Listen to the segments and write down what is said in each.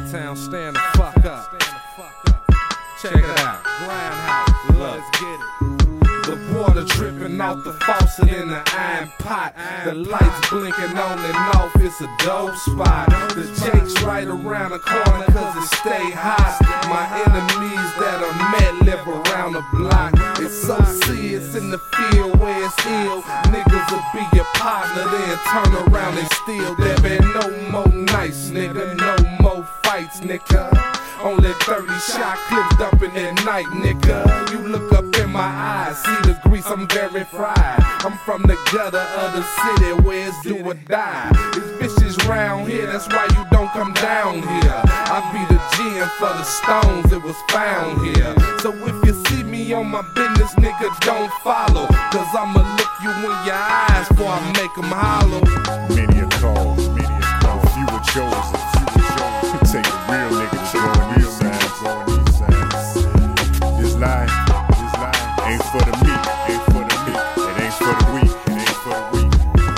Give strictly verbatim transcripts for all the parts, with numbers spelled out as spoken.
Chi-Town, stand the fuck up. Check it out. Grindhouse, let's get it. The water dripping off the faucet in the iron pot. The lights blinking on and off, it's a dope spot. The Jake's right around the corner cause it stay hot. My enemies that I met live around the block. It's so serious in the field where it's ill. Niggas will be your partner then turn around and steal. There be no more nights, nigga, no more fights, nigga. Only thirty shot clips dumping at night, nigga. You look up in my eyes, see the grease, I'm very fried. I'm from the gutter of the city where it's do or die. It's bitches round here, that's why you don't come down here. I be the gin for the stones, it was found here. So if you see me on my business, nigga, don't follow. Cause I'ma look you in your eyes before I make them hollow. Many a call, many a call, few were chosen, few were chosen. Take a real nigga to join these signs, join these signs. This life, this life ain't for the meek, ain't for the meek. It ain't for the weak, it ain't for the weak.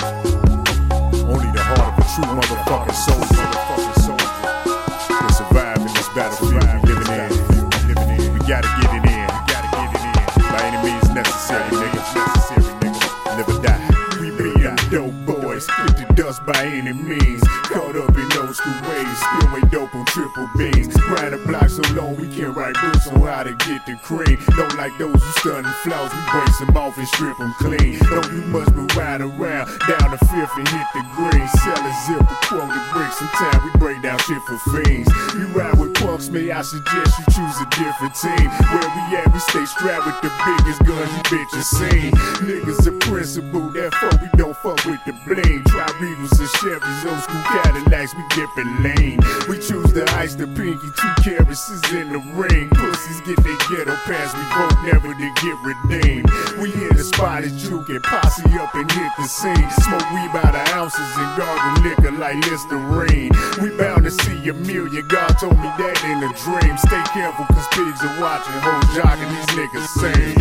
Only the heart of a true motherfucking soldier, motherfucking soldier can survive in this battlefield we living in. Living in. We gotta get it in, we gotta get it in. By any means necessary, nigga, necessary, nigga. Never die. We be them dope boys, get the dust by any means. Caught up in old school ways, still ain't dope on triple beans. Grind a block so long we can't write books on how to get the cream. Don't like those who stunning flaws, we break them off and strip them clean. Don't you must be riding around, down the fifth and hit the green. Sell a zip, a quote to break some time, we break down shit for fiends. You ride with punks, may I suggest you choose a different team. Where we at, we stay strapped with the biggest guns you bitches seen. Niggas a principle, therefore we don't fuck with the bling. Try Regals and Chevys, old school Cadillacs, we dipping lean. We choose the ice, the pinky, two carats is in the ring. Pussies get their ghetto pass, we vote never to get redeemed. We in the spot is juking, posse up and hit the scene. Smoke weed by the ounces and gargle liquor like Listerine. We bound to see a million, God told me that in a dream. Stay careful cause pigs are watching, hoes jocking, these niggas sing.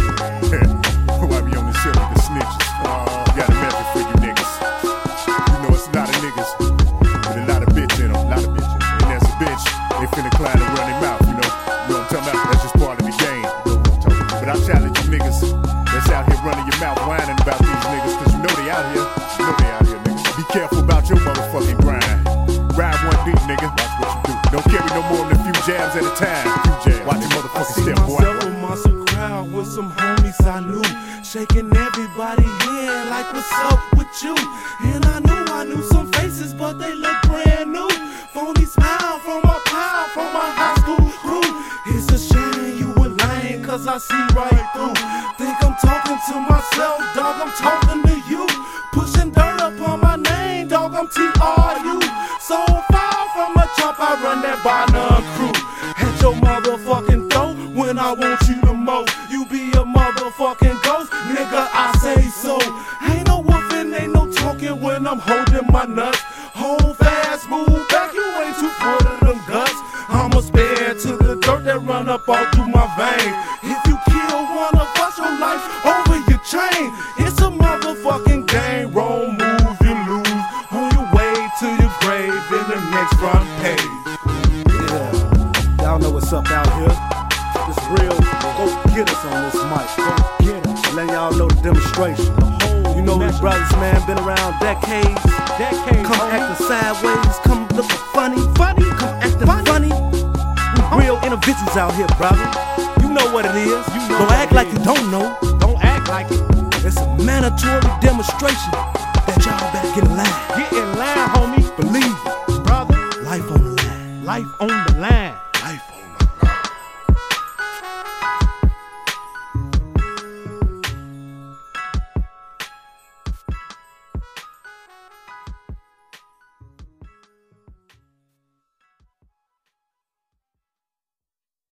Why be on the shit with the snitches? Uh, got a message for you niggas. You know it's a lot of niggas with a lot of bitch in them, a lot of bitch in them. And as a bitch, they finna climb and run their mouth, you know. You know what I'm talking about? That's just part of the game. You know what I'm talking about? But I challenge you niggas that's out here running your mouth whining about these niggas, cause you know they out here. You know they out here, niggas. Be careful about your motherfucking grind. Ride one deep, nigga. Watch what you do. Don't carry no more than a few jabs at a time. A few jabs. Watch your motherfucking step, boy. I see myself amongst a crowd with some homies I knew, shaking everybody hand like what's up with you. And I knew I knew some faces, but they look brand new. Phony smile from my pal, from my high school crew. It's a shame you were lame, cause I see right through. Think I'm talking to myself, dog, I'm talking to you. Pushing dirt upon my name, dog, I'm T R U. So far from a jump, I run that by none crew. At your motherfucking throat when I want you the most. You be a motherfucking ghost, nigga, I say so. Ain't no woofing, ain't no talking when I'm holding my nuts. Hold fast, move back, you ain't too full of them guts. I'ma spare to the dirt that run up all through my veins. If you kill one of us, your life over your chain. It's a motherfucking game, wrong move, you lose. On your way to your grave in the next front page. Yeah, y'all know what's up out here. It's real, go get us on this mic. Go get us. Letting y'all know the demonstration. The whole you know these brothers, man, been around decades. Decades. Come homie. Acting sideways, come looking funny. Funny, come acting funny. funny. We real individuals out here, brother. You know what it is. You know don't act like is. You don't know. Don't act like it. It's a mandatory demonstration that y'all better get in line. Get in line, homie. Believe it, brother. Life on the line. Life on the line. Life on the line.